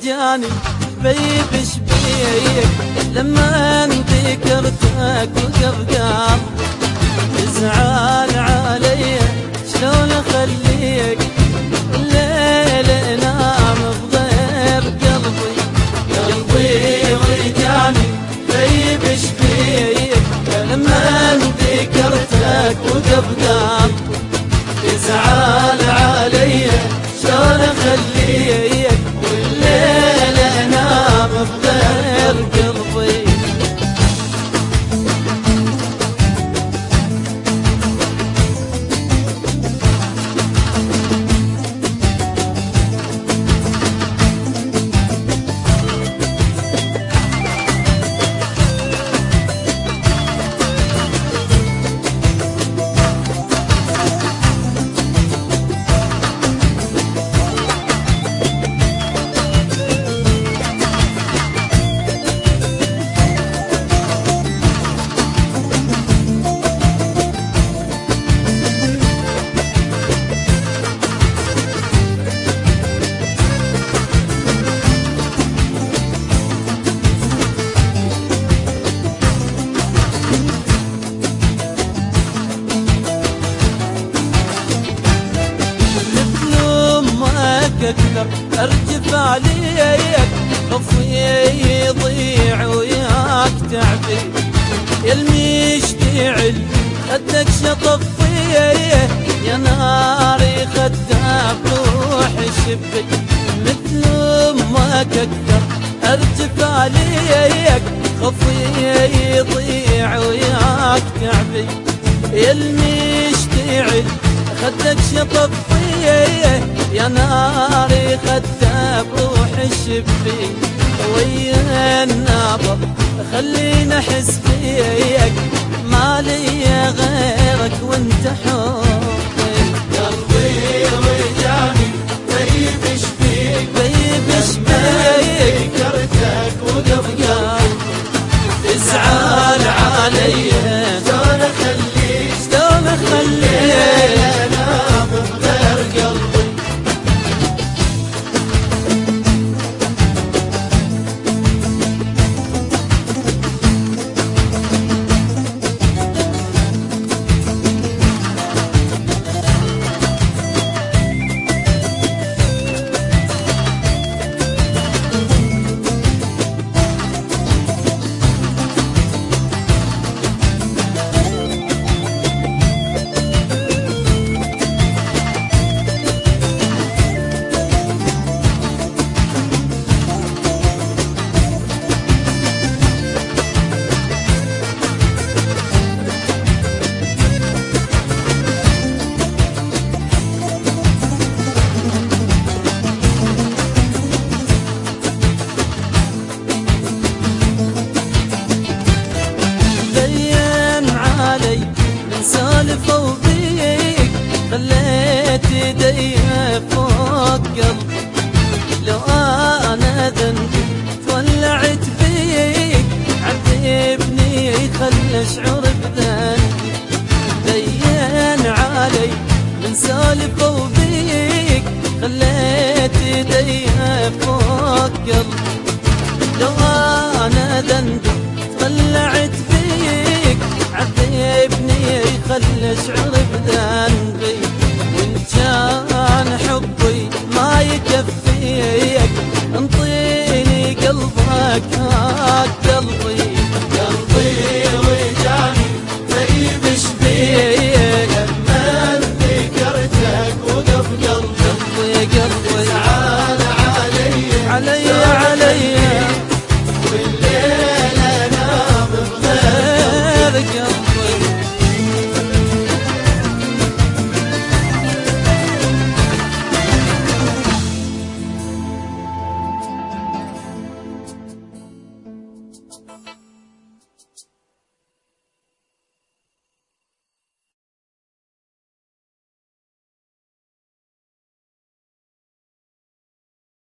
جاني بيبش بيك لما ذكرتك وقف تزعل علي شلون اخليك الليل نام بغير قلبي وجاني بيبش بيك لما ذكرتك وقف تزعل علي شلون اخليك والليل انام بغير قلبي. أكثر أرجف عليك خفي يضيع وياك تعبي المشتعل خدك شطفيه يا ناري خدها بروح شبك مثل أمك أكثر أرجف عليك خفي يضيع وياك تعبي المشتعل خدك شطفيه يا ناري خدها بروح الشبي ويا النابض خلينا احس فيك ما لي غيرك وانت حبي قلبي وجاني بيبش بيك ذكرتك وقف تزعل علي شلون اخليك انام بغير قلبي. سالفة وبيك خليت يدي فوق قلبي لو انا ذنبي تولعت بيك عذبني خلى اشعر بذنبي دين علي من سالفة وبيك خليت يدي فوق قلبي لو انا ذنبي تولعت بيك عذبني خلى اشعر بذنبي وان كان حبي ما يكفيك انطيني قلبك هاك